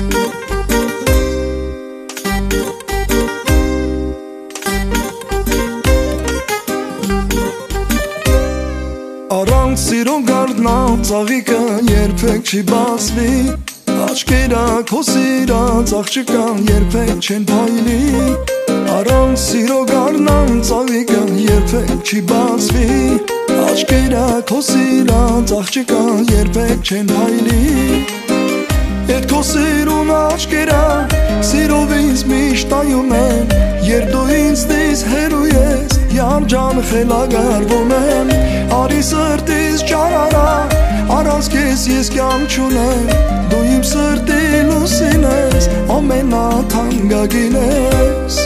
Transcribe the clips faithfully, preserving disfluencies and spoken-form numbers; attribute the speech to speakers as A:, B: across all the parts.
A: Առանց սիրո գարնան ծաղիկը երբեք չի բացվի, աչքերը քո սիրած աղջկան երբեք չեն փայլի։ Առանց սիրո գարնան ծաղիկը երբեք չի բացվի, աչքերը քո սիրած աղջկան երբեք չեն փայլի։ Ետ քո սիրուն աչքերը սիրով ինձ միշտ այում են, երբ դու ինձնից հեռու ես, յանջան խելագարվում եմ։ Արի սրտիս ճարարա, առանց քեզ ես կյանք չունեմ, դու իմ սրտի լուսին ես, ամենաթանկագին ես։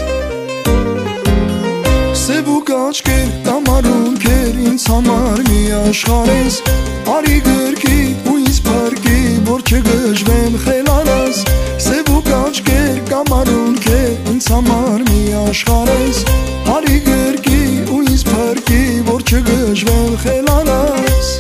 A: Սևուկ աչքեր, կամարուն քեր, ինձ համար մի աշխարհ ես, արի գրքի ու ինձ փրկի, որ չգժվեմ խելարս։ Սևուկ աչքեր, կամարուն քեր, ինձ համար մի աշխարհ ես, արի գրքի ու ինձ փրկի, որ չգժվեմ խելարս։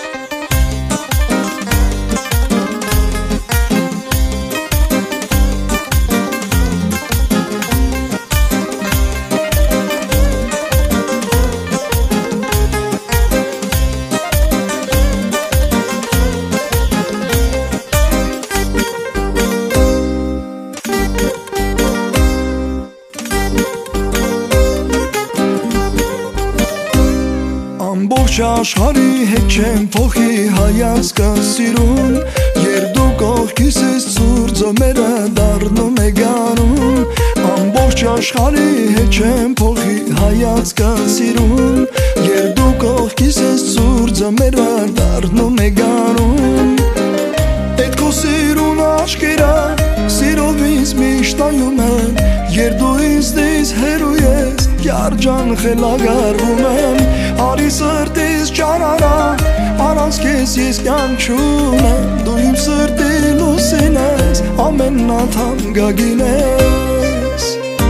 A: Ամբողջ աշխարհի հետ չեմ փոխի հայացքը սիրուն, երբ դու կողքիս ես ցուրտ ձմերը դառնում է գարուն։ Ամբողջ աշխարհի հետ չեմ փոխի հայացքը սիրուն, երբ դու կողքիս ես ցուրտ ձմերը դառնում է գարուն։ Էդ քո սիրուն աչքերը սիրով ինձ միշտ այում են, երբ դու ինձնից հեռու ես, յանջան խելագարվում եմ։ Արի սրտիս ճարարա, առանց քեզ ես կյանք չունեմ, դու իմ սրտի լուսին ես, ամենաթանկագին ես։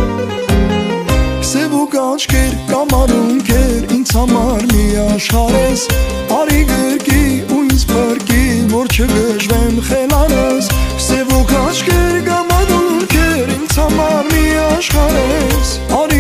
A: Սևուկ աչքեր, կամարուն քեր, ինձ համար մի աշխարհ ես, արի գրքի ու ինձ փրկի, որ չգժվեմ խելարս։ Սևուկ աչքեր, կամարուն քեր, ինձ համար մի աշխարհ ես,